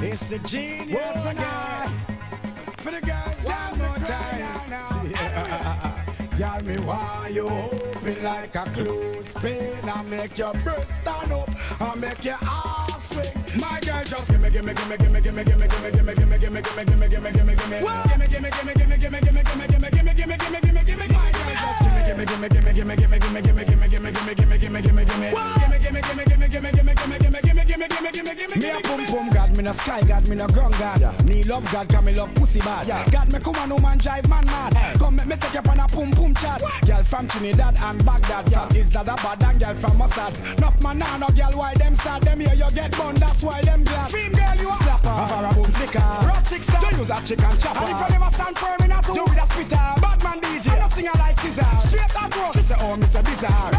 It's the genius again. For the girls, one more time. Girl, me want you open like a clothespin. I make your breast stand up. I make your ass swing. My girl, just gimme, gimme, gimme, gimme, gimme, gimme, gimme, gimme, gimme, gimme, gimme, gimme, gimme, gimme, gimme. Gimme, gimme, gimme, gimme, gimme, gimme, gimme, gimme, gimme, gimme, gimme, gimme, gimme. My girl, just gimme, gimme, gimme, gimme, gimme, gimme, gimme, gimme, gimme, gimme, gimme, gimme, gimme, gimme, gimme. Gimme, gimme, gimme, gimme, gimme, gimme, gimme, gimme, gimme, gimme, gimme, gimme. Me a pum pum god, me no sky god, me no ground god. Me love god, 'cause me love pussy bad. God, me come on, no man drive man mad. Come make me take you on a pum pum chat. Girl from Trinidad and Baghdad, from is that a bad and girl from Mossad. Enough man now, no girl why them sad. Them here you get bun, that's why them glad. Film girl you a slapper, have a boom flicker. Rock chick star, don't use a chicken chopper. And if you never stand firm in a two, you with a spitter. Bad man DJ, I no singer like Caesar. Straight across, she say oh Mr. Bizarre.